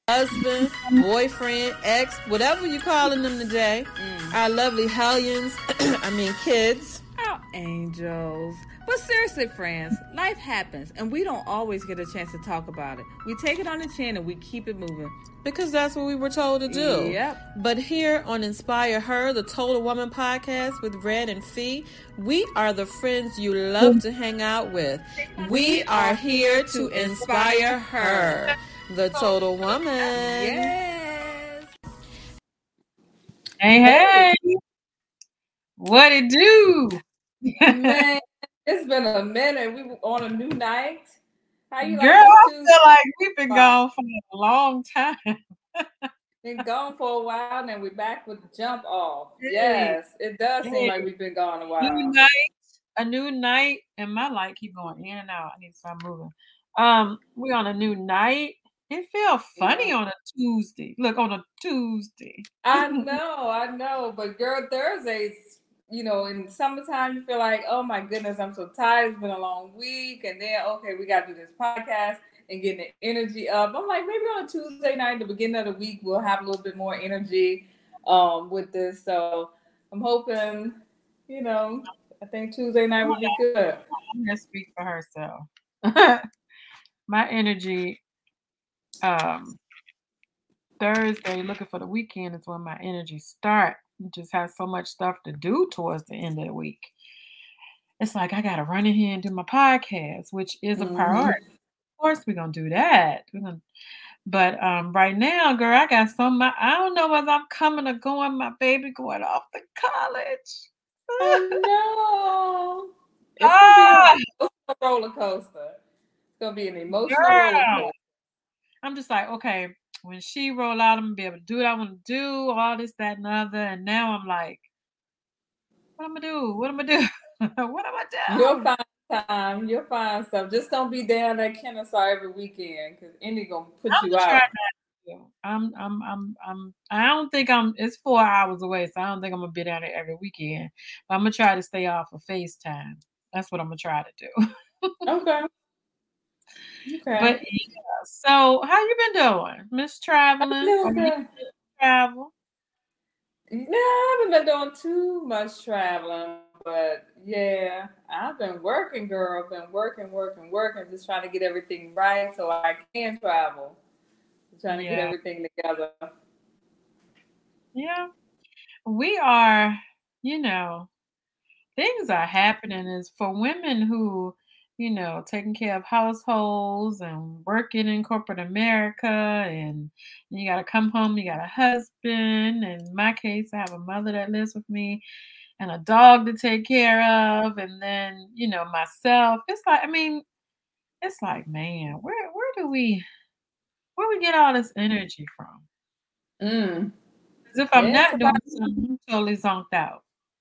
husband, boyfriend, ex, whatever you calling them today, our lovely hellions, kids. Our angels. But seriously, friends, life happens and we don't always get a chance to talk about it. We take it on the chin and we keep it moving. Because that's what we were told to do. Yep. But here on Inspire Her, the Total Woman podcast with Red and Fee, we are the friends you love to hang out with. We are here to inspire her, the Total Woman. Yes. Hey. What it do? Man, it's been a minute. We were on a new night. How you Girl, like I feel like we've been gone for a long time. Been gone for a while, and then we're back with the jump off. Yes, it does seem like we've been gone a while. A new night, and my light keep going in and out. I need to start moving. We're on a new night. It feels funny on a Tuesday. Look, on a Tuesday. I know. But girl, Thursdays, in summertime, you feel like, oh my goodness, I'm so tired. It's been a long week. And then, okay, we got to do this podcast and getting the energy up. I'm like, maybe on a Tuesday night, the beginning of the week, we'll have a little bit more energy with this. So I'm hoping, I think Tuesday night will be good. I'm going to speak for herself. My energy, Thursday, looking for the weekend is when my energy starts. Just have so much stuff to do towards the end of the week. It's like I gotta run in here and do my podcast, which is a priority. Of course, we're gonna do that. But right now, girl, I got I don't know whether I'm coming or going. My baby going off to college. Oh no! It's gonna be an emotional roller coaster. It's gonna be an emotional roller coaster. I'm just like, okay. When she roll out, I'm going to be able to do what I want to do, all this, that, and other. And now I'm like, what am I do? What am I do? What am I do? You'll find time. You'll find stuff. Just don't be down at Kennesaw every weekend because Indy gonna put you out. I don't think it's 4 hours away, so I don't think I'm gonna be down there every weekend. But I'm gonna try to stay off of FaceTime. That's what I'm gonna try to do. Okay. But yeah, so how you been doing, Miss Traveling? Travel? No, I haven't been doing too much traveling, but yeah, I've been working, girl. Been working, just trying to get everything right so I can travel. Trying to get everything together. Yeah, we are. Things are happening is for women who. Taking care of households and working in corporate America, and you got to come home, you got a husband. And in my case, I have a mother that lives with me and a dog to take care of. And then, myself, it's like, man, where we get all this energy from? As if I'm not doing something, I'm totally zonked out.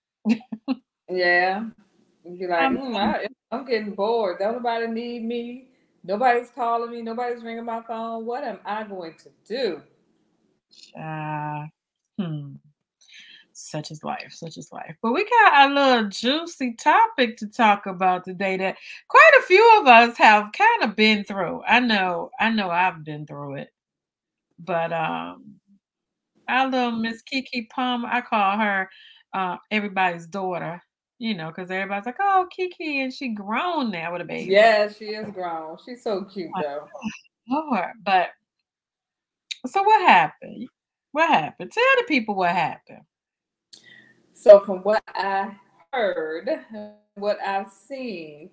Yeah. You'd be like, I'm getting bored. Don't nobody need me. Nobody's calling me. Nobody's ringing my phone. What am I going to do? Such is life. But we got a little juicy topic to talk about today that quite a few of us have kind of been through. I know I've been through it. But our little Miss Keke Palmer, I call her everybody's daughter. Because everybody's like, oh, Keke, and she grown now with a baby. Yeah, she is grown. She's so cute, though. Lord, but so what happened? What happened? Tell the people what happened. So from what I heard, what I've seen,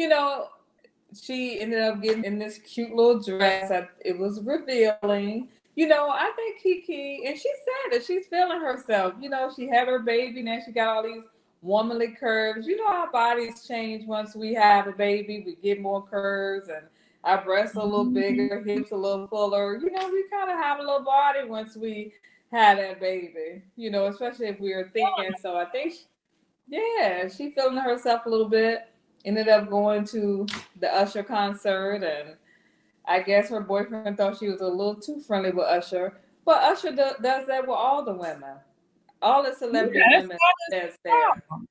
she ended up getting in this cute little dress. It was revealing. I think Keke, and she said that she's feeling herself. She had her baby, now she got all these womanly curves. Our bodies change once we have a baby. We get more curves, and our breasts are a little bigger, hips a little fuller. We kind of have a little body once we have that baby. Especially if we are thin. So I think, she feeling herself a little bit. Ended up going to the Usher concert, and I guess her boyfriend thought she was a little too friendly with Usher. But Usher does that with all the women. All the celebrity women that's there.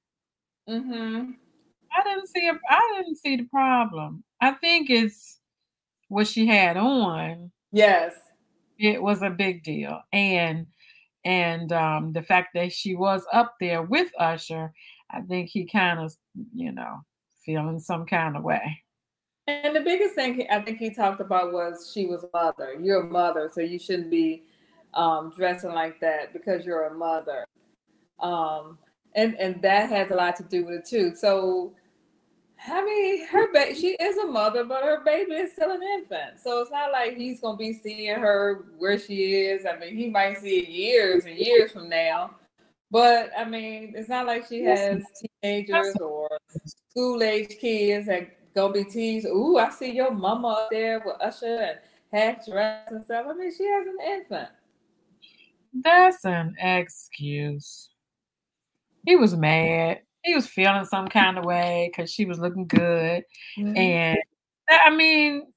I didn't see the problem. I think it's what she had on. Yes. It was a big deal. And the fact that she was up there with Usher, I think he kind of, feeling some kind of way. And the biggest thing I think he talked about was she was a mother. You're a mother, so you shouldn't be dressing like that because you're a mother. Um, and that has a lot to do with it too. So I mean, she is a mother, but her baby is still an infant. So it's not like he's gonna be seeing her where she is. I mean, he might see it years and years from now. But I mean, it's not like she has teenagers or school age kids that gonna be teased. Ooh, I see your mama up there with Usher and half dressed and stuff. I mean, she has an infant. That's an excuse. He was mad. He was feeling some kind of way because she was looking good. Mm-hmm. And I mean,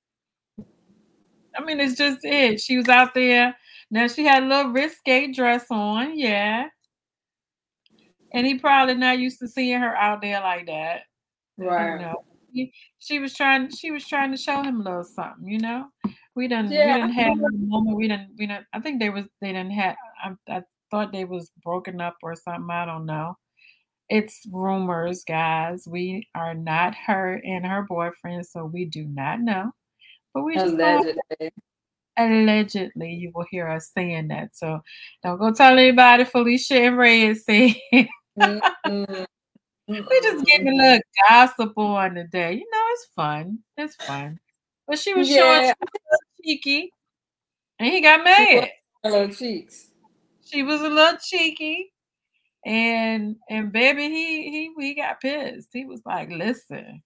it's just it. She was out there. Now she had a little risque dress on, yeah. And he probably not used to seeing her out there like that. Right. She was trying to show him a little something, We didn't have a moment. We didn't I think they didn't have I thought they was broken up or something. I don't know. It's rumors, guys. We are not her and her boyfriend, so we do not know. But we just allegedly you will hear us saying that. So don't go tell anybody Felicia and Red said. Mm-hmm. We just getting a little gossip on the day. It's fun. It's fun. But she was showing she was cheeky. And he got mad. Little cheeks. She was a little cheeky. And baby, he got pissed. He was like, listen.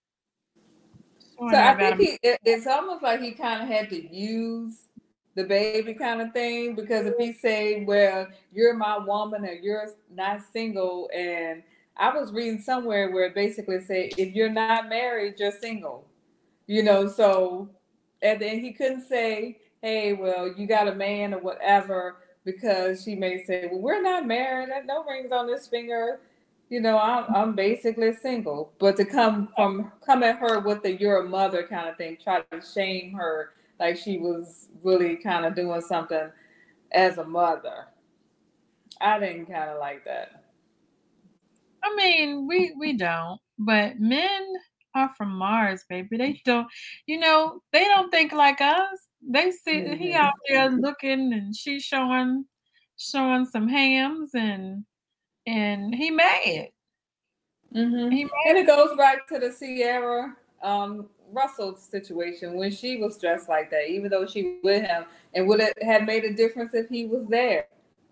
So I think it's almost like he kind of had to use the baby kind of thing, because if he say, well, you're my woman or you're not single, and I was reading somewhere where it basically said, if you're not married, you're single, so, and then he couldn't say, hey, well, you got a man or whatever, because she may say, well, we're not married, no rings on this finger. I'm basically single. But to come at her with the you're a mother kind of thing, try to shame her like she was really kind of doing something as a mother. I didn't kind of like that. I mean, we don't, but men are from Mars, baby. They don't, they don't think like us. They see he out there looking, and she's showing some hams, and he mad. Mm-hmm. And it goes back to the Sierra Russell situation when she was dressed like that, even though she was with him, and would it have made a difference if he was there?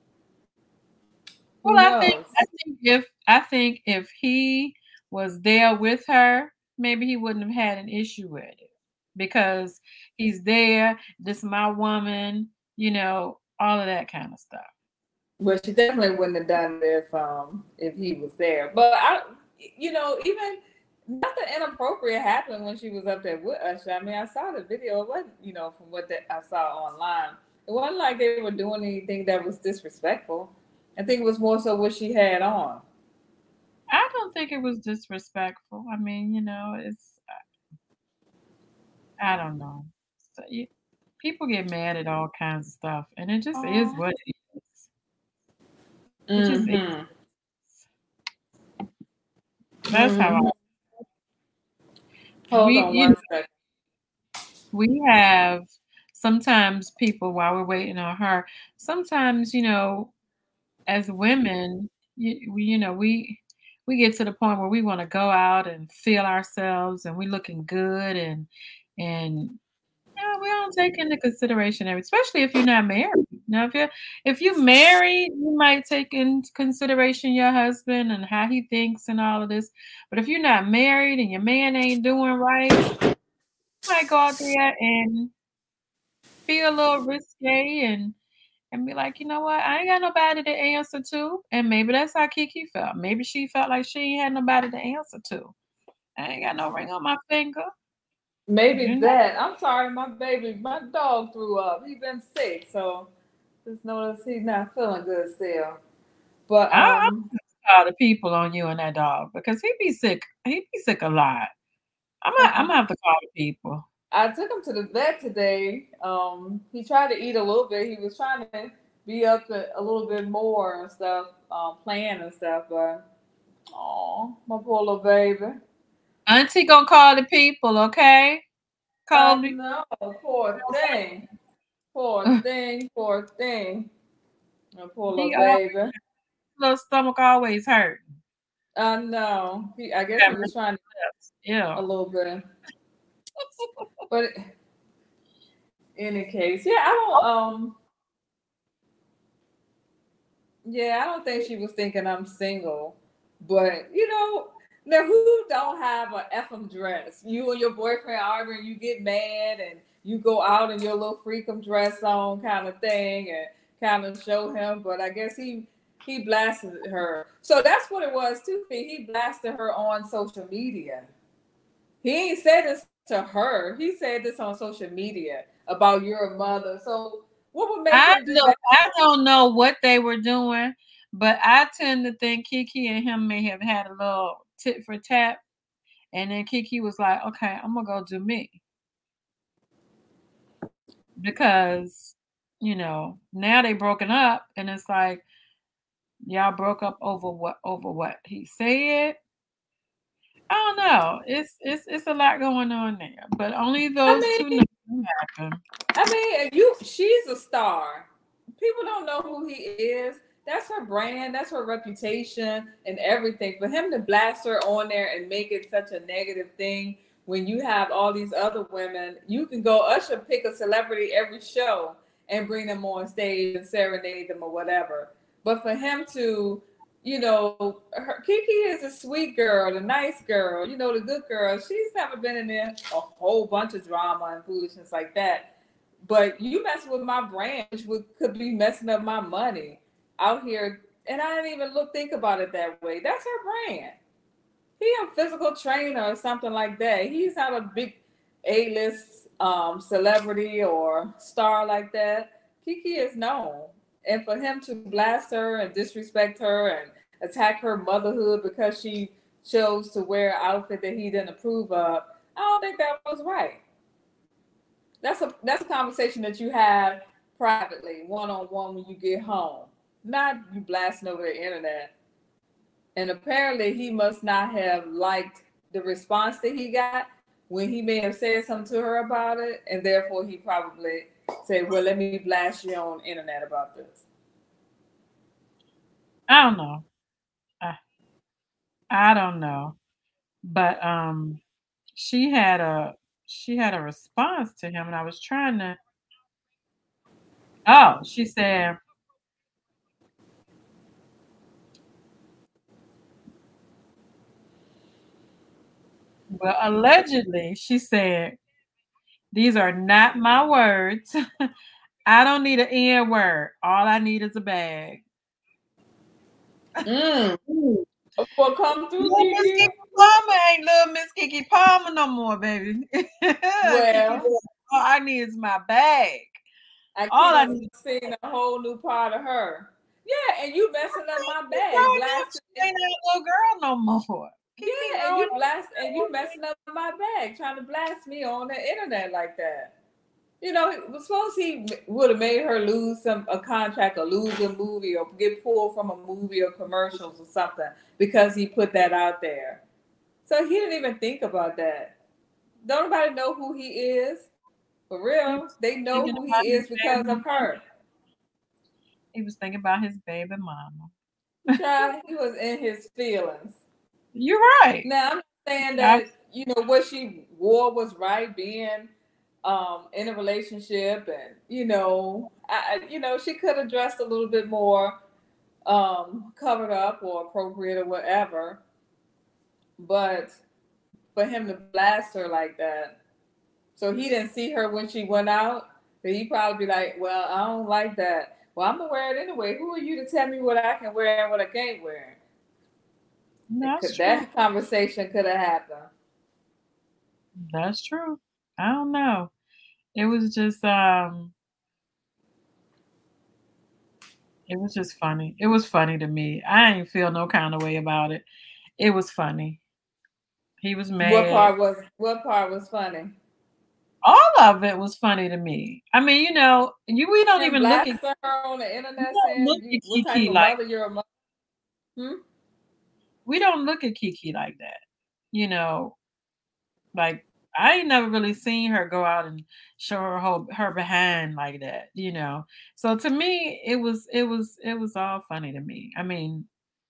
Well, I think if he was there with her, maybe he wouldn't have had an issue with it, because he's there. This is my woman, all of that kind of stuff. Well, she definitely wouldn't have done it if he was there. But even nothing inappropriate happened when she was up there with Usher. I mean, I saw the video. It wasn't, from what I saw online, it wasn't like they were doing anything that was disrespectful. I think it was more so what she had on. I don't think it was disrespectful. I mean, it's, I don't know. So, people get mad at all kinds of stuff, and it just is what it is. It just is. That's how Hold on one second. We have sometimes people, while we're waiting on her, sometimes, as women, we get to the point where we want to go out and feel ourselves, and we're looking good, and we don't take into consideration especially if you're not married. Now, if you're married, you might take into consideration your husband and how he thinks and all of this. But if you're not married and your man ain't doing right, you might go out there and feel a little risque and be like, you know what, I ain't got nobody to answer to. And maybe that's how Kiki felt. Maybe she felt like she ain't had nobody to answer to. I ain't got no ring on my finger. Maybe that. I'm sorry, my dog threw up. He's been sick, so just notice he's not feeling good still. But I'm proud of people on you and that dog, because he be sick. He be sick a lot. I'm gonna have to call the people. I took him to the vet today. He tried to eat a little bit. He was trying to be up a little bit more and stuff, playing and stuff. But oh, my poor little baby. Auntie gonna call the people, okay? Colby. No, poor thing, poor thing, poor thing. My poor little He baby. little stomach always hurt. No, I guess he was trying to a little bit. But any case, yeah, I don't think she was thinking I'm single. But now who don't have an FM dress? You and your boyfriend arguing, you get mad and you go out in your little freakum dress on kind of thing and kind of show him. But I guess he blasted her. So that's what it was too. He blasted her on social media. He ain't said this to her. He said this on social media about your mother. So what would make him do that? I don't know what they were doing, but I tend to think Kiki and him may have had a little tit for tat. And then Kiki was like, okay, I'm going to go do me. Because, now they broken up and it's like, y'all broke up over what he said. I don't know. It's a lot going on there, but only those two know happen. She's a star. People don't know who he is. That's her brand. That's her reputation and everything. For him to blast her on there and make it such a negative thing when you have all these other women, you can go Usher pick a celebrity every show and bring them on stage and serenade them or whatever. But for him to Kiki is a sweet girl, the nice girl, the good girl. She's never been in there a whole bunch of drama and foolishness like that. But you mess with my brand, which could be messing up my money out here. And I didn't even think about it that way. That's her brand. He a physical trainer or something like that. He's not a big A-list celebrity or star like that. Kiki is known. And for him to blast her and disrespect her and attack her motherhood because she chose to wear an outfit that he didn't approve of, I don't think that was right. That's a conversation that you have privately, one-on-one when you get home. Not you blasting over the internet. And apparently he must not have liked the response that he got when he may have said something to her about it. And therefore he probably said, well, let me blast you on the internet about this. I don't know. I don't know. But she had a response to him and I was trying to she said well, allegedly, she said, these are not my words. I don't need an N word. All I need is a bag. Well, come through, Kiki Palmer ain't little Miss Kiki Palmer no more, baby. Well, all I need is my bag. I need to see a whole new part of her. Yeah, and you messing up my bag. She ain't a little girl no more. Yeah, and you messing up my bag, trying to blast me on the internet like that. Suppose he would have made her lose a contract or lose a movie or get pulled from a movie or commercials or something because he put that out there. So he didn't even think about that. Don't nobody know who he is? For real, they know who he is because of her. He was thinking about his baby mama. Child, he was in his feelings. You're right. Now I'm saying that what she wore was right, being in a relationship, and she could have dressed a little bit more covered up or appropriate or whatever. But for him to blast her like that, so he didn't see her when she went out, but he probably be like, well, I don't like that. Well, I'm gonna wear it anyway. Who are you to tell me what I can wear and what I can't wear? That's true. That conversation could have happened. That's true. I don't know. It was just funny. It was funny to me. I ain't feel no kind of way about it. It was funny. He was mad. What part was funny? of it was funny to me. I mean, we don't And even look at blasting her on the internet what type Kiki of like mother you're a mother. we don't look at Kiki like that. Like I ain't never really seen her go out and show her behind like that. So to me, it was all funny to me. I mean,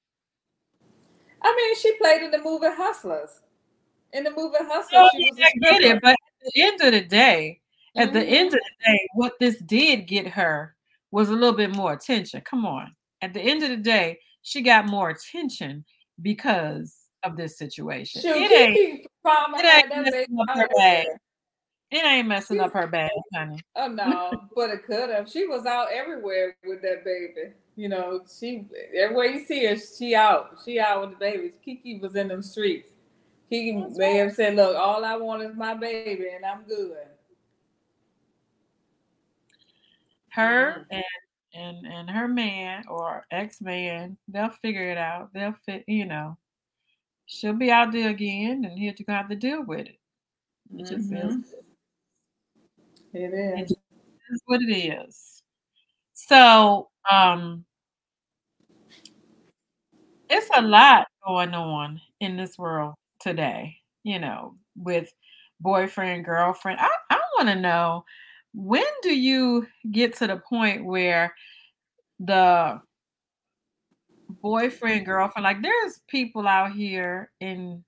she played in the movie Hustlers. In the movie Hustlers, oh, she was a I get stripper. it, but at the end of the day, what this did get her was a little bit more attention. Come on. At the end of the day, she got more attention because of this situation. Shoot, It ain't Kiki Palmer had that baby messing up out her bag. everywhere. It ain't messing up her bag, honey. Oh no, but it could have. She was out everywhere with that baby. She everywhere you see her, she out. She out with the babies. Kiki was in them streets. Kiki may have said, "Look, all I want is my baby, and I'm good." Her and her man or ex-man, they'll figure it out. They'll fit. She'll be out there again, and he'll have to deal with it. It just is. It is. It is what it is. So, it's a lot going on in this world today, with boyfriend, girlfriend. I want to know, when do you get to the point where the boyfriend, girlfriend, like there's people out here in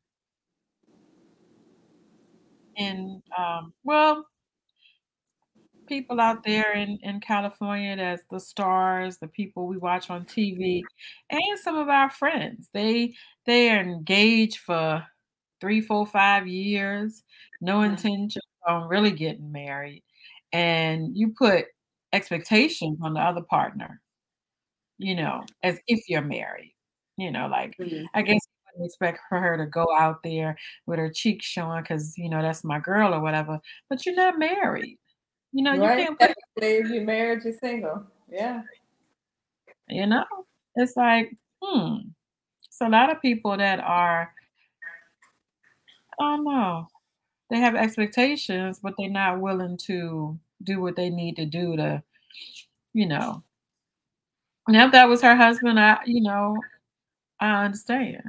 people out there in California, that's the stars, the people we watch on TV, and some of our friends. They are engaged for 3, 4, 5 years, no intention on really getting married, and you put expectations on the other partner, as if you're married. Like I guess you wouldn't expect for her to go out there with her cheeks showing because that's my girl or whatever, but you're not married. You can't put. If you're married, you're single. Yeah. It's like, it's a lot of people that are, I don't know, they have expectations, but they're not willing to do what they need to do to, now if that was her husband, I understand.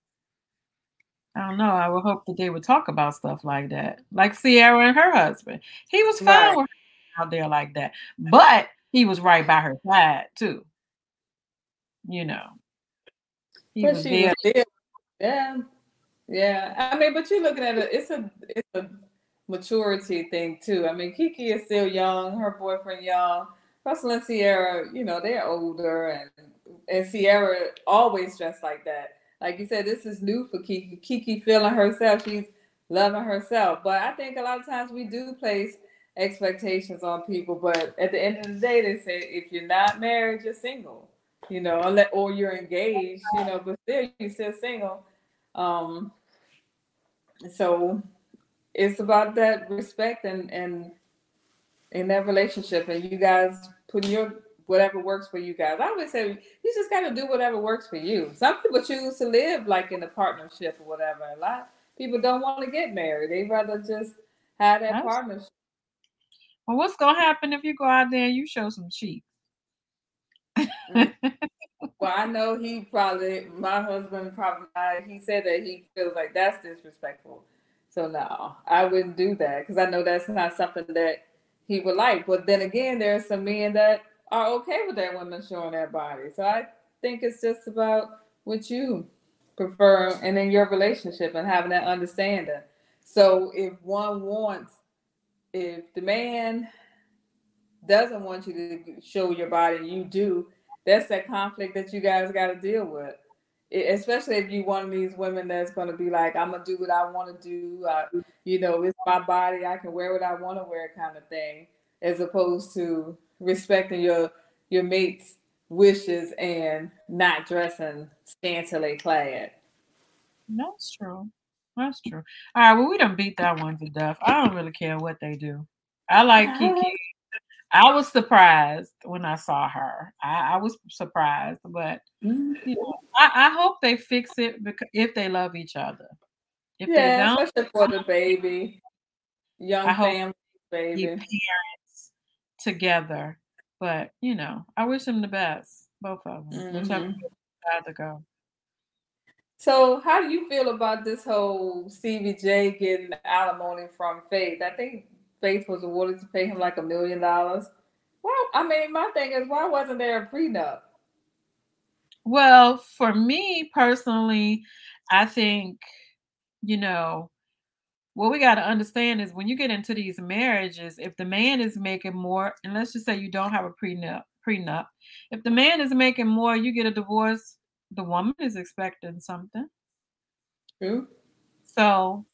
I don't know. I would hope that they would talk about stuff like that. Like Ciara and her husband. He was fine with her out there like that. But he was right by her side too. He was there. Yeah. Yeah. But you're looking at it, it's a maturity thing too. Kiki is still young, her boyfriend young. Russell and Ciara, they're older, and Ciara always dressed like that. Like you said, this is new for Kiki. Kiki feeling herself. She's loving herself. But I think a lot of times we do place expectations on people. But at the end of the day, they say if you're not married, you're single. Or you're engaged. But still, you're still single. So it's about that respect and in that relationship, and you guys putting your whatever works for you guys. I always say you just got to do whatever works for you. Some people choose to live like in a partnership or whatever. A lot of people don't want to get married. They rather just have that partnership. Well, what's gonna happen if you go out there and you show some cheeks? Well, I know my husband probably, he said that he feels like that's disrespectful. So no, I wouldn't do that because I know that's not something that he would like. But then again, there are some men that are okay with that women showing their body. So I think it's just about what you prefer and in your relationship and having that understanding. So if the man doesn't want you to show your body and you do, that's that conflict that you guys got to deal with. Especially if you one of these women that's going to be like, I'm going to do what I want to do. It's my body. I can wear what I want to wear kind of thing, as opposed to respecting your mate's wishes and not dressing scantily clad. That's true. All right, well, we done beat that one to death. I don't really care what they do. I like Kiki. I was surprised when I saw her. I was surprised, but I hope they fix it because if they love each other. If they don't, especially for the baby, young family, be baby. parents together. But I wish them the best, both of them, whichever way they decide to go. So, how do you feel about this whole CBJ getting alimony from Faith? I think Faith was awarded to pay him like $1 million. Well, I mean, my thing is, why wasn't there a prenup? Well, for me personally, I think, what we got to understand is when you get into these marriages, if the man is making more, and let's just say you don't have a prenup, if the man is making more, you get a divorce, the woman is expecting something. True. So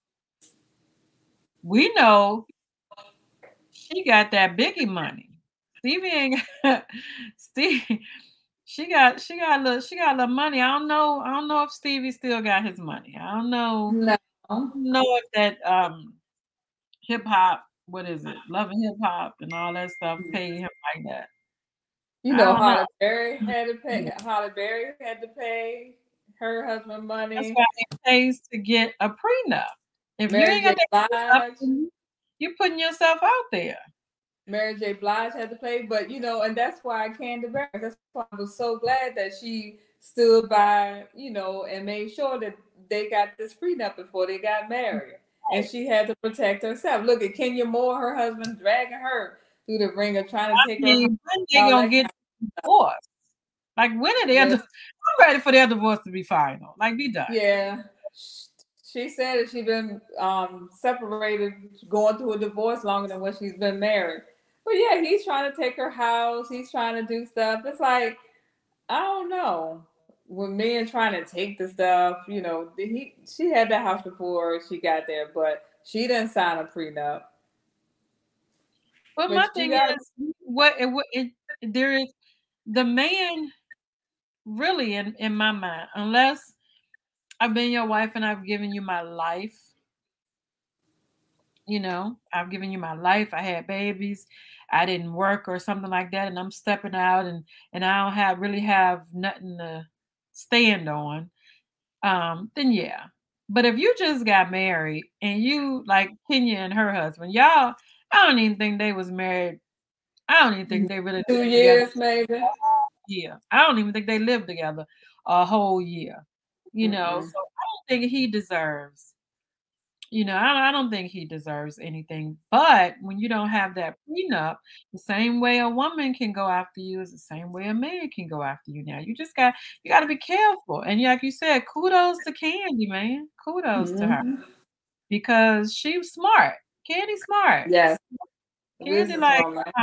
we know she got that Biggie money. Stevie ain't got Steve. She got a little money. I don't know if Stevie still got his money. I don't know. No. I don't know if that hip hop, what is it? Love and Hip Hop and all that stuff pay him like that. You I know, don't know. Holly Berry had to pay. Holly Berry had to pay her husband That's money. why it pays to get a prenup. If you Mary ain't J. got that Blige. prenup, you're putting yourself out there. Mary J. Blige had to pay, but and that's why Candy Barry. That's why I was so glad that she stood by, and made sure that they got this prenup before they got married. And she had to protect herself. Look at Kenya Moore, her husband dragging her through the ringer, trying to take her. When they gonna get divorced? Like when are they? I'm ready for their divorce to be final. Like be done. Yeah. She said that she's been separated, going through a divorce longer than what she's been married. But yeah, he's trying to take her house. He's trying to do stuff. It's like, I don't know. When men trying to take the stuff, she had the house before she got there, but she didn't sign a prenup. But my thing is, there is the man really in my mind, unless I've been your wife and I've given you my life. I've given you my life. I had babies. I didn't work or something like that, and I'm stepping out, and I don't really have nothing to stand on. Then yeah. But if you just got married and you like Kenya and her husband, y'all, I don't even think they was married. I don't even think they really 2 years maybe. Yeah, I don't even think they lived together a whole year. So I don't think he deserves. I don't think he deserves anything. But when you don't have that prenup, the same way a woman can go after you is the same way a man can go after you. Now you got to be careful. And like you said, kudos to Candy, man. Kudos to her because she's smart. Candy's smart. Yes. Candy like.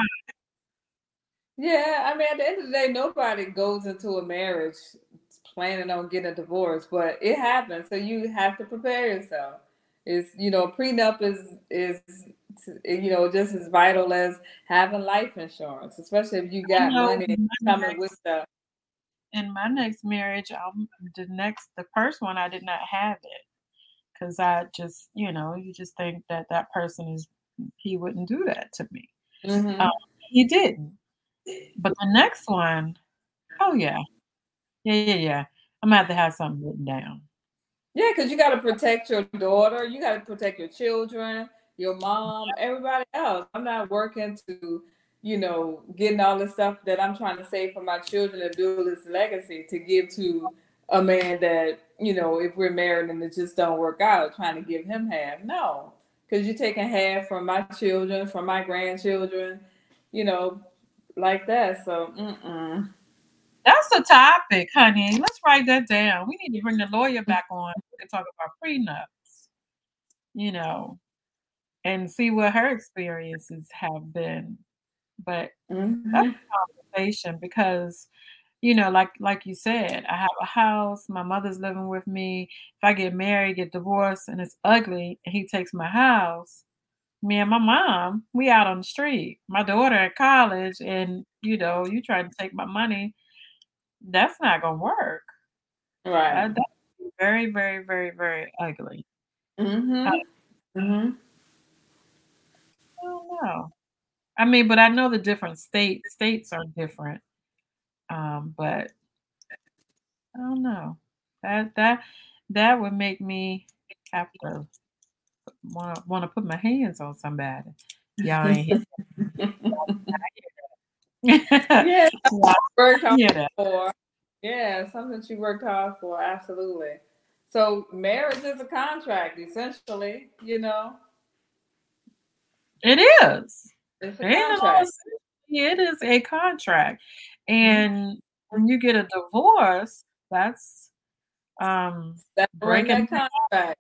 Yeah, I mean, at the end of the day, nobody goes into a marriage planning on getting a divorce, but it happens, so you have to prepare yourself. It's prenup is just as vital as having life insurance, especially if you got money coming with stuff. In my next marriage, the first one, I did not have it because I just you just think that person he wouldn't do that to me. He didn't. But the next one, oh yeah. I'm gonna have to have something written down. Yeah, because you got to protect your daughter, you got to protect your children, your mom, everybody else. I'm not working to, getting all the stuff that I'm trying to save for my children and build this legacy to give to a man that, if we're married and it just don't work out, trying to give him half. No, because you're taking half from my children, from my grandchildren, like that. So, That's a topic, honey. Let's write that down. We need to bring the lawyer back on to talk about prenups, and see what her experiences have been. But that's a conversation because, like you said, I have a house, my mother's living with me. If I get married, get divorced, and it's ugly, and he takes my house, me and my mom, we out on the street. My daughter at college, and you trying to take my money. That's not gonna work. Right. That's very, very, very, very ugly. I don't know. I mean, but I know the different states are different. But I don't know. That would make me have to want to put my hands on somebody. Y'all ain't hear Yeah, Y'all worked hard hear that. for. Yeah, something she worked hard for. Absolutely. So marriage is a contract, essentially. It is. It's a In all contract. it is a contract. Mhm. And when you get a divorce, that's Severing breaking that contract.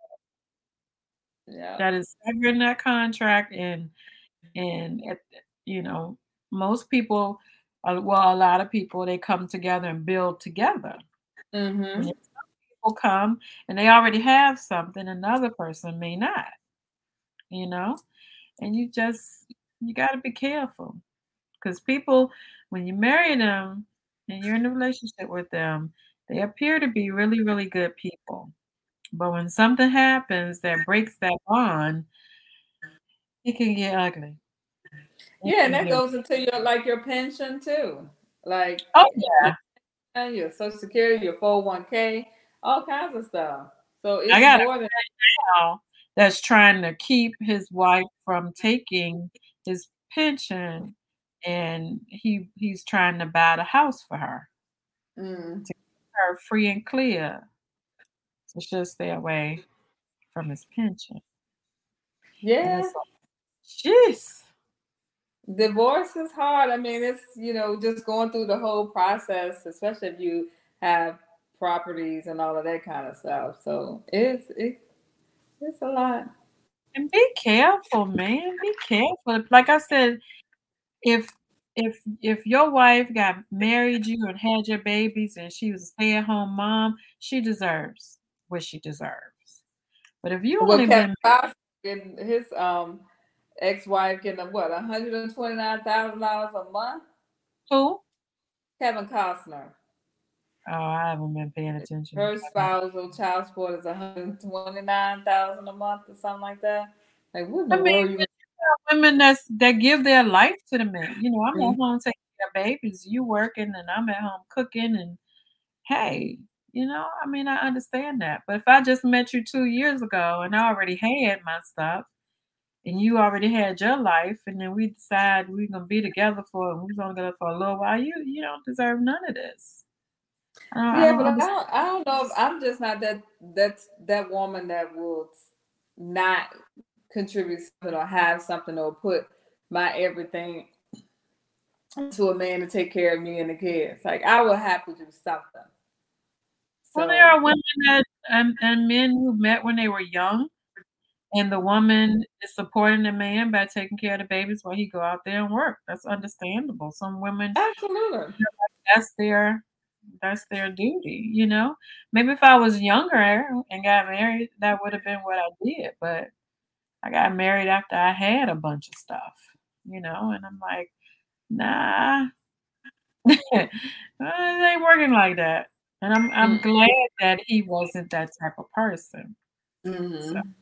Yeah. that is severing that contract and you know, most people well, a lot of people they come together and build together. And Mm-hmm. if some people come and they already have something, another person may not, you know? And you got to be careful because people, when you marry them and you're in a relationship with them, they appear to be really, really good people. But when something happens that breaks that bond, it can get ugly. It Yeah, and can that get goes into your pension too. Like oh your yeah, pension, your Social Security, your 401k, all kinds of stuff. So I it's got a more than now that's trying to keep his wife from taking his pension, and he's trying to buy the house for her mm, to keep her free and clear, so she'll stay away from his pension. And yeah. it's like, jeez. Divorce is hard. I mean, it's just going through the whole process, especially if you have properties and all of that kind of stuff. So it's a lot. And be careful, man. Be careful. Like I said, if if your wife got married you and had your babies and she was a stay-at-home mom, she deserves what she deserves. But if you Well, only Kevin been Costner getting his ex-wife getting a what, $129,000 a month. who? Kevin Costner. Oh, I haven't been paying attention. Her spousal child support is 129,000 a month or something like that. Like, what in I the mean, world you? but you got women that give their life to the man. I'm Mhm. at home taking care of babies, you working, and I'm at home cooking. And hey, I mean, I understand that. But if I just met you 2 years ago and I already had my stuff, and you already had your life, and then we decide we're gonna be together we're gonna go for a little while, you don't deserve none of this. I Yeah, don't but understand. I don't know if I'm just not that woman that will not contribute something or have something or put my everything to a man to take care of me and the kids. Like, I would have to do something. Well, there So are women and men who met when they were young, and the woman is supporting the man by taking care of the babies while he go out there and work. That's understandable. Some women, absolutely. that's their that's their duty, Maybe if I was younger and got married, that would have been what I did, but I got married after I had a bunch of stuff, and I'm like, "Nah, it ain't working like that." And I'm Mm. glad that he wasn't that type of person. So Hmm.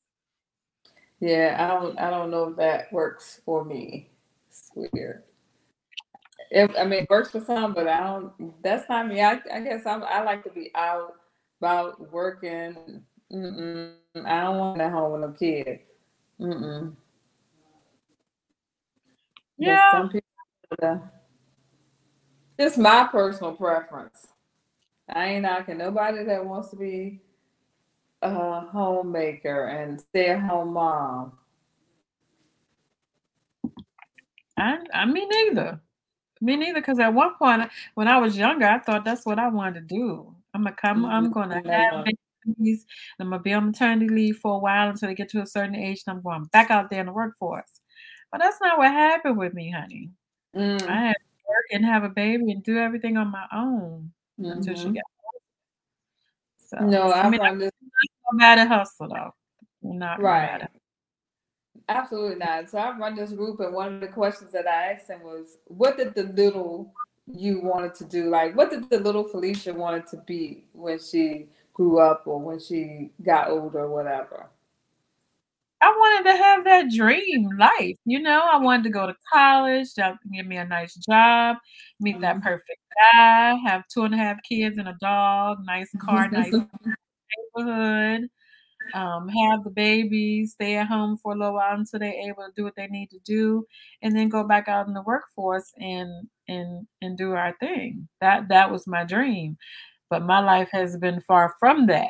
Yeah, I don't know if that works for me. It's weird. I mean, it works for some, but I don't. That's not me. I guess I like to be out about working. Mm-mm. I don't want at home with a kid. Mm-mm. But yeah, some people, uh, just my personal preference. I ain't knocking nobody that wants to be a homemaker and stay at home mom. I mean neither. Me neither, because at one point when I was younger, I thought that's what I wanted to do. I'm gonna have Never. babies, I'm gonna be on maternity leave for a while until they get to a certain age, and I'm going back out there in the workforce. But that's not what happened with me, honey. I Mm. had to work and have a baby and do everything on my own until she Hmm. got so No, I I mean run this I'm not mad at hustle though. I'm not mad right. at Absolutely not. So I run this group, and one of the questions that I asked him was, "What did the little you wanted to do? Like, what did the little Felicia wanted to be when she grew up or when she got older, or whatever?" I wanted to have that dream life, I wanted to go to college, that would give me a nice job, meet that Mhm. perfect guy, have 2.5 kids and a dog, nice car, nice neighborhood, have the baby, stay at home for a little while until they're able to do what they need to do, and then go back out in the workforce and do our thing. That was my dream, but my life has been far from that.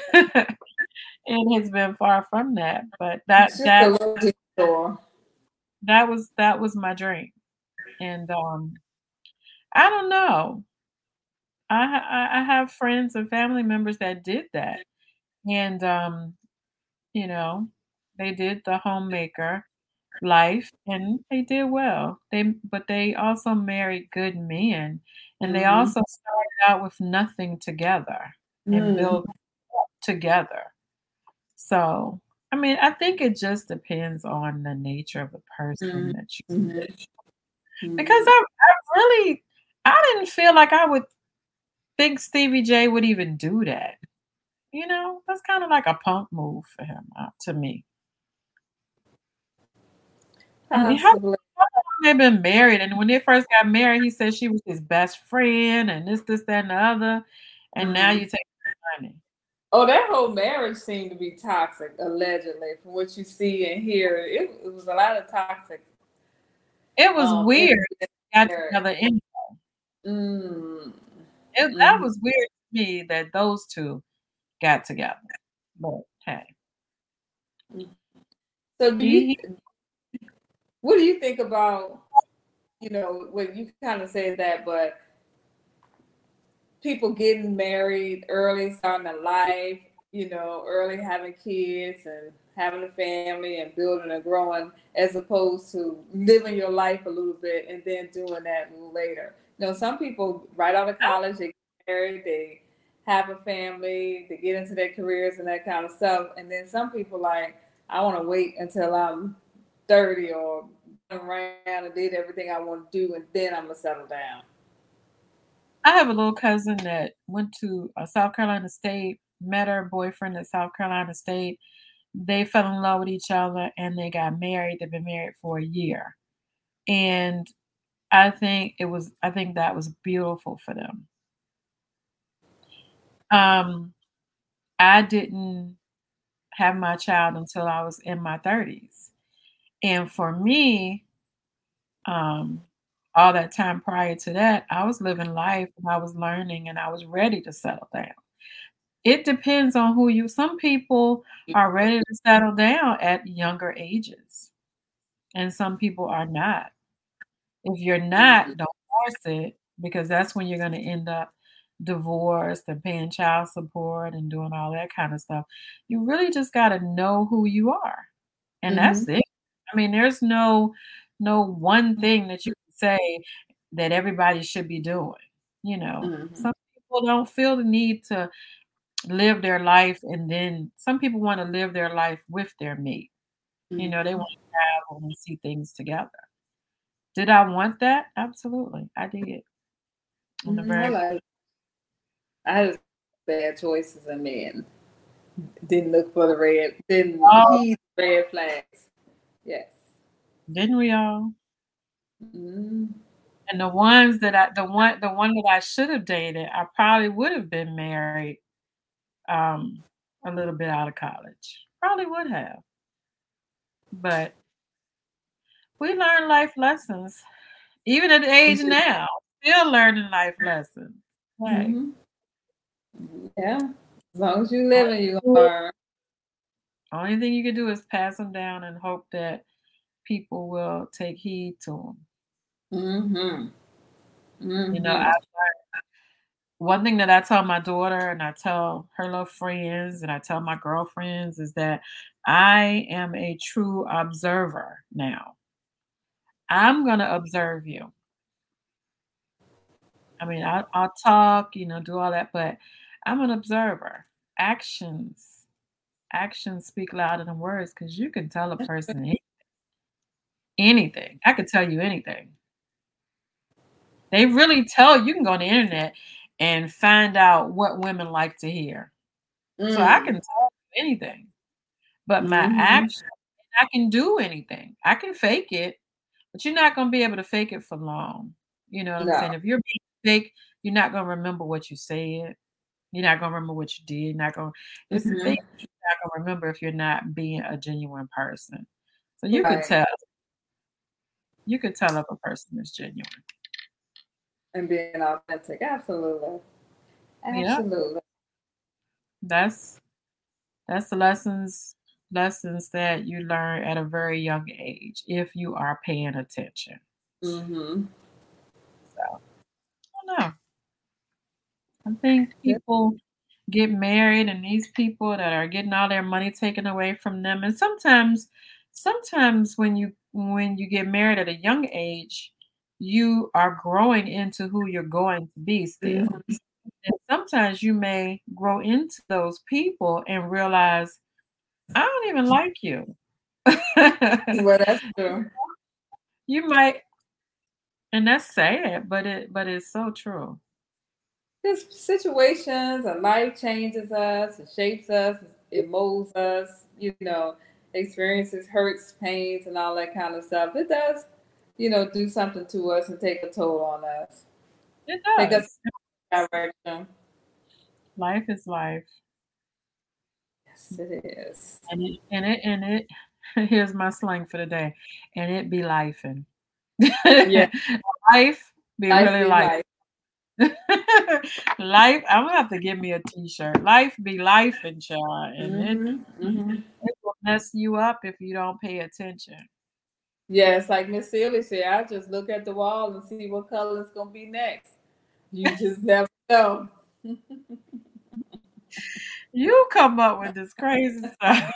It has been far from that, but It's just a little detour. that was my dream, and I don't know. I have friends and family members that did that, and you know, they did the homemaker life and they did well. But they also married good men, and they Mm-hmm. also started out with nothing together and Mm-hmm. built up together. So, I mean, I think it just depends on the nature of the person that you Mm-hmm. because I really I didn't feel like I would think Stevie J would even do that. You know, that's kind of like a punk move for him, to me. I mean, Possibly. how long they been married? And when they first got married, he said she was his best friend and this, that, and the other. And now Mm-hmm. you take money. Oh, that whole marriage seemed to be toxic, allegedly, from what you see and hear. It was a lot of toxic. It was In weird. the Got marriage. together in Mm. that Mm-hmm. was weird to me that those two got together. But hey, So, he what do you think about, when you kind of say that, but people getting married early, starting a life, early having kids and having a family and building and growing, as opposed to living your life a little bit and then doing that a little later. Some people right out of college, they get married, they have a family, they get into their careers and that kind of stuff. And then some people like, I want to wait until I'm 30 or around and did everything I want to do and then I'm going to settle down. I have a little cousin that went to South Carolina State, met her boyfriend at South Carolina State. They fell in love with each other and they got married. They've been married for a year. And I think that was beautiful for them. Um, I didn't have my child until I was in my 30s. And for me, um, all that time prior to that, I was living life and I was learning and I was ready to settle down. It depends on who you some people are ready to settle down at younger ages, and some people are not. If you're Mm-hmm. not, don't force it because that's when you're gonna end up divorced and paying child support and doing all that kind of stuff. You really just gotta know who you are, and Mm-hmm. that's it. I mean, there's no one thing that you can say that everybody should be doing, you know? Mm-hmm. Some people don't feel the need to live their life, and then some people wanna live their life with their mate. You know, they Mm-hmm. wanna travel and see things together. Did I want that? Absolutely, I did. In the I very like. I had bad choices in men. Didn't look for the red. Didn't oh, heed the red flags. Yes. didn't we all? Mm-hmm. And the ones that the one that I should have dated, I probably would have been married, um, a little bit out of college. Probably would have. But we learn life lessons, even at the age now, still learning life lessons. Hey. Mm-hmm. Yeah. As long as you Only living, you thing gonna learn. only thing you can do is pass them down and hope that people will take heed to them. Mm-hmm. You know, Mm-hmm. one thing that I tell my daughter and I tell her little friends and I tell my girlfriends is that I am a true observer now. I'm going to observe you. I mean, I'll talk, do all that, but I'm an observer. Actions, actions speak louder than words because you can tell a person anything. I could tell you anything. They really tell you can go on the internet and find out what women like to hear. So I can Mm. tell you anything. But my Mm-hmm. action I can do anything. I can fake it, but you're not gonna be able to fake it for long. You know what I'm No. saying? If you're being fake, you're not gonna remember what you said. You're not gonna remember what you did. You're not gonna it's the thing Mm-hmm. not gonna remember if you're not being a genuine person. So you could Right. tell. You could tell if a person is genuine. And being authentic. Absolutely. Yeah, Absolutely. that's the lessons that you learn at a very young age if you are paying attention. Mm-hmm. So I don't know. I think Yeah. people get married and these people that are getting all their money taken away from them. And sometimes when you get married at a young age, you are growing into who you're going to be still. Mm-hmm. And sometimes you may grow into those people and realize, I don't even like you. Well, that's true. You might, and that's sad, but it's so true. Just situations and life changes us, it shapes us, it molds us, experiences, hurts, pains, and all that kind of stuff. It does, do something to us and take a toll on us. It Take us does. in a direction. Life is life. Yes, it is. And it here's my slang for the day. And it be lifing. Yeah, Life be life really be life. life. Life, I'm gonna have to give me a t-shirt. Life be life and child. And Mm-hmm. Mm-hmm. it will mess you up if you don't pay attention. Yes, like Miss Sealy said, I just look at the wall and see what color it's gonna be next. You just never know. You come up with this crazy stuff.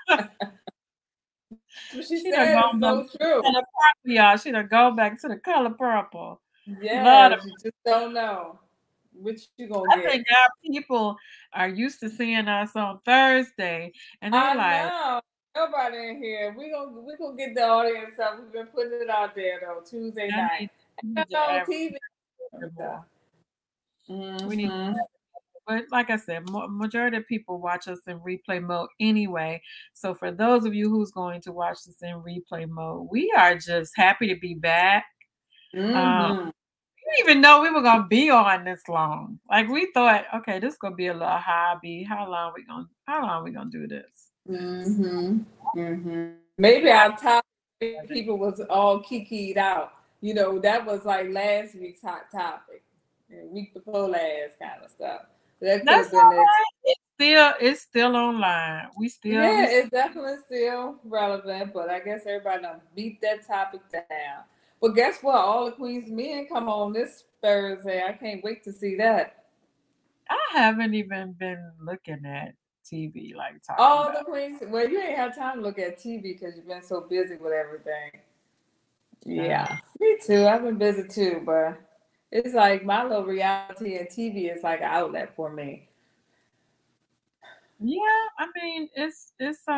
What she She done said is gone back so to the true. color purple, y'all. She done go back to the color purple. Lord, Yes, you just don't know which you gonna I get. think our people are used to seeing us on Thursday, and they I like, know. Nobody in here. We gonna get the audience up. We've been putting it out there though. Tuesday I night. need, we need to On advertise TV and it stuff. more. We need, Mm-hmm. but like I said, majority of people watch us in replay mode anyway. So for those of you who's going to watch this in replay mode, we are just happy to be back. Mm-hmm. We didn't even know we were gonna be on this long. Like we thought, okay, this is gonna be a little hobby. How long we gonna do this? Mm-hmm. Mm-hmm. Maybe our top people was all kikied out. That was like last week's hot topic. And week before last kind of stuff. That could That's have all been it. right. It's still online. Yeah, it's definitely still relevant, but I guess everybody done beat that topic down. But guess what? All the Queen's Men come on this Thursday. I can't wait to see that. I haven't even been looking at TV like talking All about the Queens. Well, you ain't had time to look at TV because you've been so busy with everything. Yeah, me too. I've been busy too, but it's like my little reality and TV is like an outlet for me. Yeah, I mean it's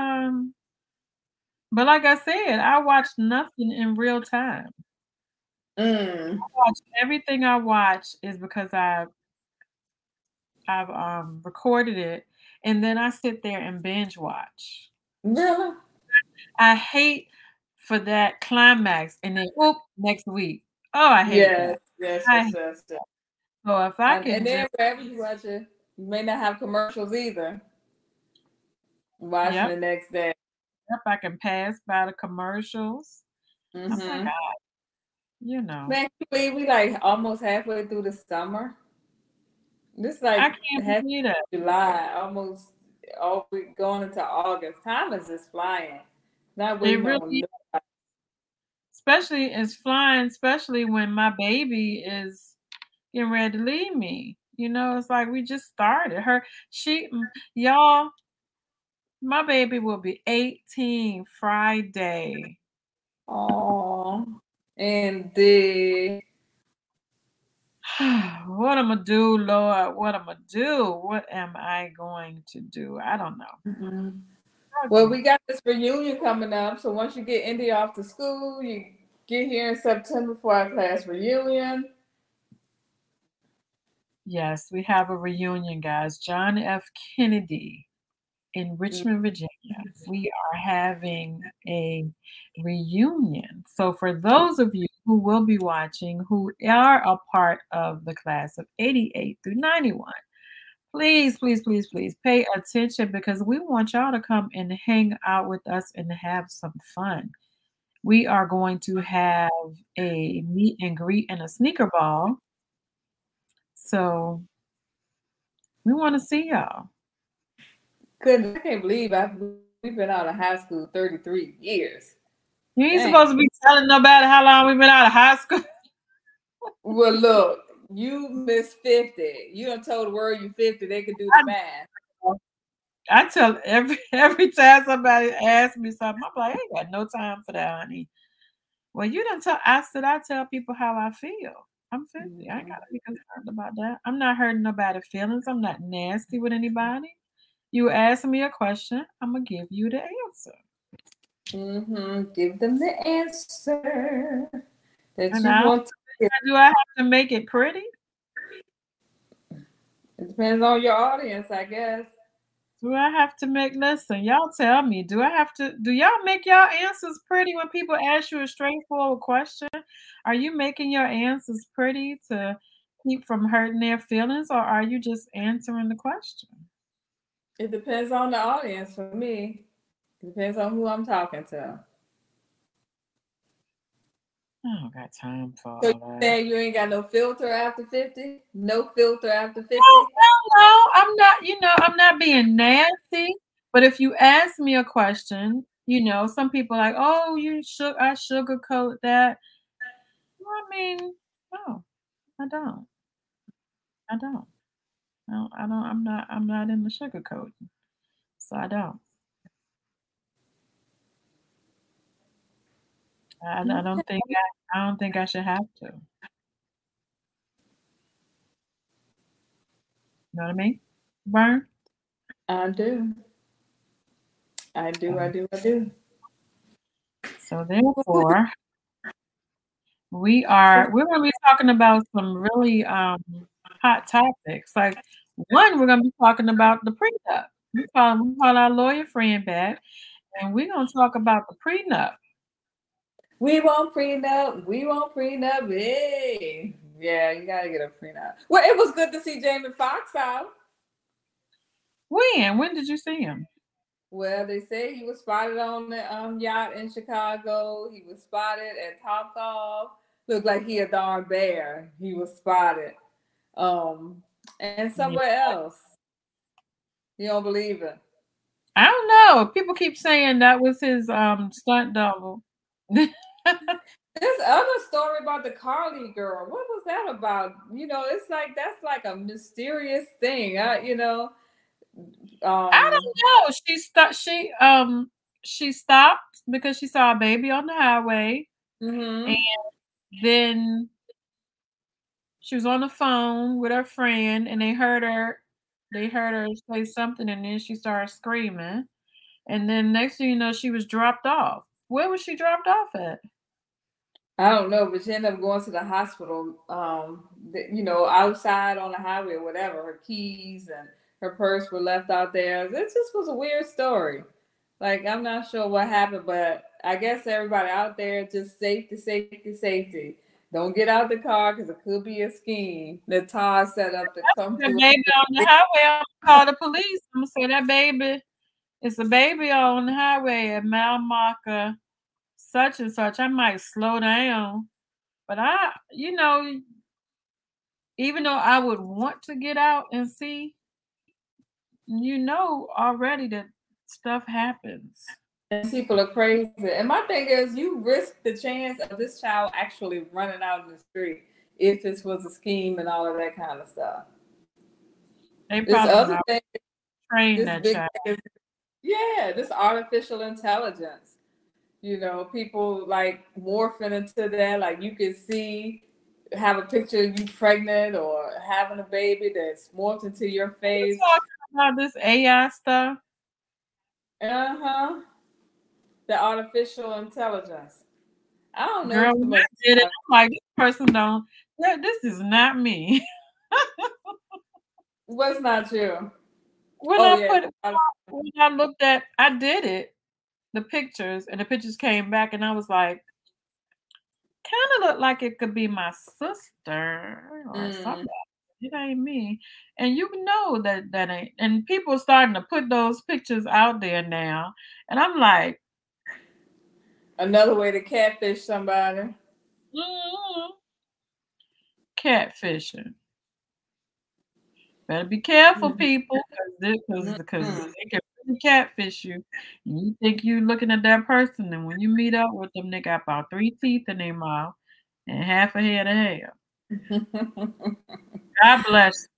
but like I said, I watch nothing in real time. Mm. Everything I watch is because I've recorded it and then I sit there and binge watch. Really? I hate for that climax and then whoop next week. Oh, I hate Yes, that. yes, I yes, yes, yes. So if I And can then just wherever you watch it, you may not have commercials either. Watching yep, the next day. yep, I can pass by the commercials. I'm like, Mm-hmm. you know, Man, can you believe we like almost halfway through the summer? This I like can't half believe that. July, almost all week going into August. Time is just flying. Not It waiting on really, nobody. especially it's flying, especially when my baby is getting ready to leave me. It's like we just started. Y'all, my baby will be 18 Friday. Oh, and the What am I do, Lord? What am I do? What am I going to do? I don't know. Mhm. Well, we got this reunion coming up. So once you get Indy off to school, you get here in September for our class reunion. Yes, we have a reunion, guys. John F. Kennedy in Richmond, Virginia. We are having a reunion. So, for those of you who will be watching who are a part of the class of 88 through 91, Please, please, please, please pay attention because we want y'all to come and hang out with us and have some fun. We are going to have a meet and greet and a sneaker ball. So we want to see y'all. I can't believe we've been out of high school 33 years. You ain't supposed to be telling nobody how long we've been out of high school. Well, look, you missed 50. You done told the world you 50. They could do the math. I tell every time somebody asks me something, I'm like, I ain't got no time for that, honey. Well, you done tell. I tell people how I feel. I'm 50. I ain't gotta be concerned about that. I'm not hurting nobody's feelings. I'm not nasty with anybody. You ask me a question, I'm gonna give you the answer. Give them the answer that And you want to get. do I have to make it pretty? It depends on your audience, I guess. Do I have to listen, y'all tell me, do y'all make y'all answers pretty when people ask you a straightforward question? Are you making your answers pretty to keep from hurting their feelings, or are you just answering the question? It depends on the audience for me. It depends on who I'm talking to. I don't got time for So all you that. saying you ain't got no filter after 50? No filter after 50? No, I'm not, I'm not being nasty. But if you ask me a question, some people are like, oh, I sugarcoat that. Well, I mean, no, I don't. No, I'm not in the sugarcoating. So I don't. I don't think I should have to. You know what I mean? Vern? I do. So therefore, we're gonna be talking about some really hot topics. Like one, we're gonna be talking about the prenup. We call our lawyer friend back, and we're gonna talk about the prenup. We won't prenup. Hey. Yeah, you gotta get a prenup. Well, it was good to see Jamie Foxx out. When did you see him? Well, they say he was spotted on the yacht in Chicago. He was spotted at Topgolf. Looked like he a darn bear. He was spotted. And somewhere else. You don't believe it? I don't know. People keep saying that was his stunt double. This other story about the Carly girl. What was that about? It's like that's like a mysterious thing. I don't know. She stopped because she saw a baby on the highway, and then she was on the phone with her friend, and they heard her say something, and then she started screaming, and then next thing you know, she was dropped off. Where was she dropped off at? I don't know, but she ended up going to the hospital, outside on the highway or whatever. Her keys and her purse were left out there. It just was a weird story. Like, I'm not sure what happened, but I guess everybody out there, just safety. Don't get out the car because it could be a scheme that Todd set up to come through. Baby on the highway, I'm gonna call the police. I'm gonna say that baby, it's a baby on the highway at mile marker such and such. I might slow down, but even though I would want to get out and see, already that stuff happens. And people are crazy. And my thing is, you risk the chance of this child actually running out in the street if this was a scheme and all of that kind of stuff. They probably train that child. This artificial intelligence. People like morphing into that. Like you can have a picture of you pregnant or having a baby that's morphed into your face. Talking about this AI stuff. The artificial intelligence. I don't know. Girl, when I did it, I'm like, this person this is not me. What's not you? When I looked at, I did it, the pictures, and the pictures came back, and I was like, kind of looked like it could be my sister or somebody. It ain't me. And you know that ain't. And people starting to put those pictures out there now. And I'm like, Another way to catfish somebody. mm, catfishing. Better be careful, people, because they can really catfish you. And you think you looking at that person, and when you meet up with them, they got about 3 teeth in their mouth and half a head of hair. God bless.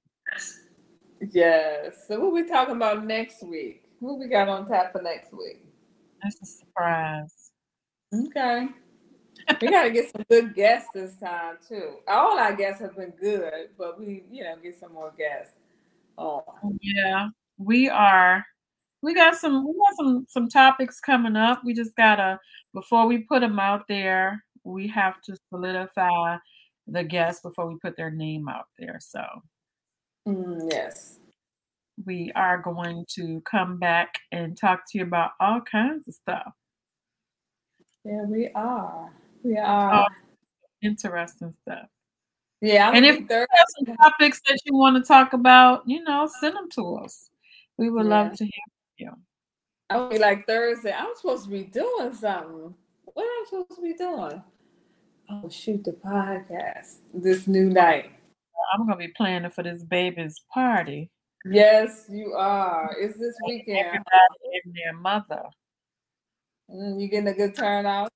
Yes. So what we talking about next week? What we got on tap for next week? That's a surprise. Okay. We got to get some good guests this time too. All our guests have been good, but we, get some more guests. Oh. Yeah, we are. We got some topics coming up. We just gotta, before we put them out there, we have to solidify the guests before we put their name out there. So yes, we are going to come back and talk to you about all kinds of stuff. Yeah, we are. We are. Interesting stuff. Yeah, and if you have some topics that you want to talk about, send them to us. We would love to hear from you. I'll be like Thursday. I'm supposed to be doing something. What am I supposed to be doing? Oh, shoot the podcast this new night. I'm gonna be planning for this baby's party. Yes, you are. It's this weekend. Everybody and their mother. You getting a good turnout?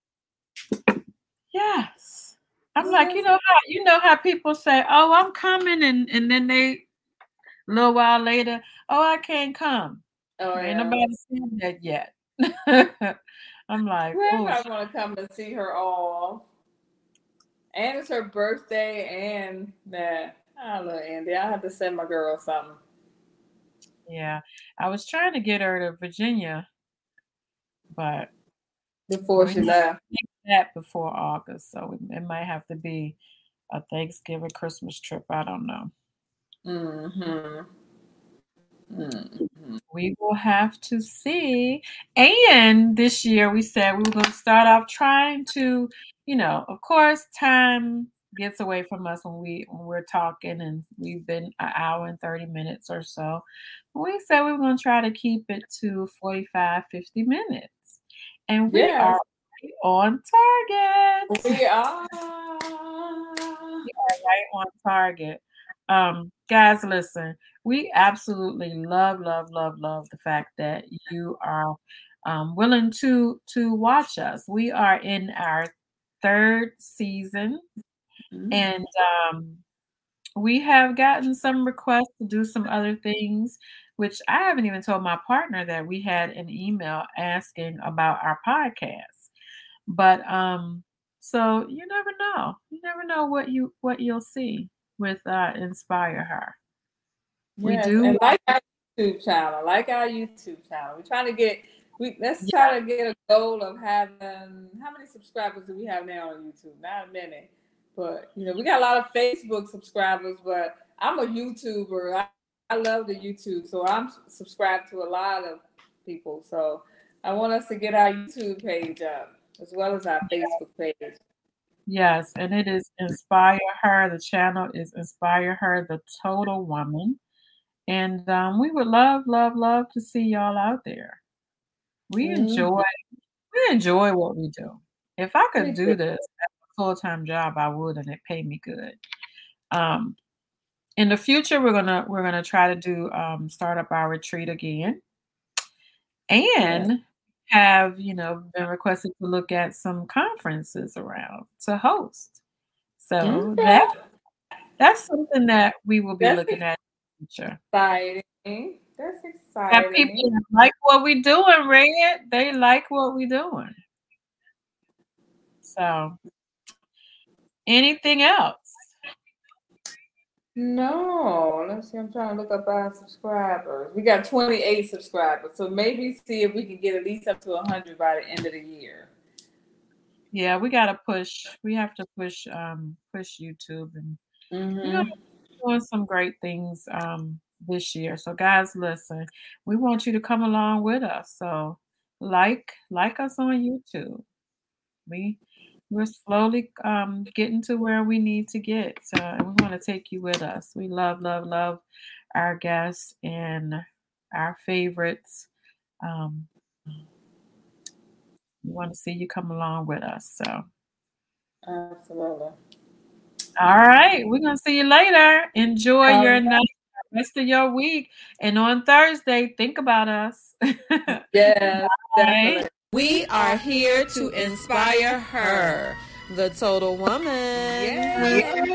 Yes. I'm like, you know how people say, "Oh, I'm coming," and then they a little while later, "Oh, I can't come." Oh, ain't nobody seen that yet. I'm like, well, I want to come and see her all. And it's her birthday, and I love Andy. I have to send my girl something. Yeah, I was trying to get her to Virginia, but before she left, that before August, so it might have to be a Thanksgiving, Christmas trip. I don't know. We will have to see. And this year we said we were going to start off trying to, of course, time gets away from us when we're talking, and we've been an hour and 30 minutes or so. We said we were going to try to keep it to 45, 50 minutes. And we are on target. We are right on target. Guys, listen, we absolutely love the fact that you are willing to watch us. We are in our 3rd season, and we have gotten some requests to do some other things, which I haven't even told my partner that we had an email asking about our podcast. But so you never know. You never know what you'll see with Inspire Her. We do, and like our YouTube channel. We're trying to get. Let's try to get a goal of having. How many subscribers do we have now on YouTube? Not many, but we got a lot of Facebook subscribers. But I'm a YouTuber. I love the YouTube, so I'm subscribed to a lot of people. So I want us to get our YouTube page up as well as our Facebook page. Yes, and it is Inspire Her. The channel is Inspire Her, the Total Woman. And we would love to see y'all out there. We enjoy what we do. If I could do this as a full-time job, I would, and it paid me good. In the future, we're gonna try to do start up our retreat again, and have been requested to look at some conferences around to host. So that's something that we will be looking at in the future. Exciting. That's exciting. Got people that like what we doing, Red. They like what we doing. So, anything else? No. Let's see. I'm trying to look up our subscribers. We got 28 subscribers, so maybe see if we can get at least up to 100 by the end of the year. Yeah, we gotta push. We have to push YouTube, and doing some great things this year. So guys, listen, we want you to come along with us. So like us on YouTube. We we're slowly getting to where we need to get. So we want to take you with us. We love, love, love our guests and our favorites. We want to see you come along with us. So Absolutely. all right, we're gonna see you later. Enjoy your night, rest of your week, and on Thursday, think about us. Yeah, definitely. We are here to inspire her, the total woman. Yeah.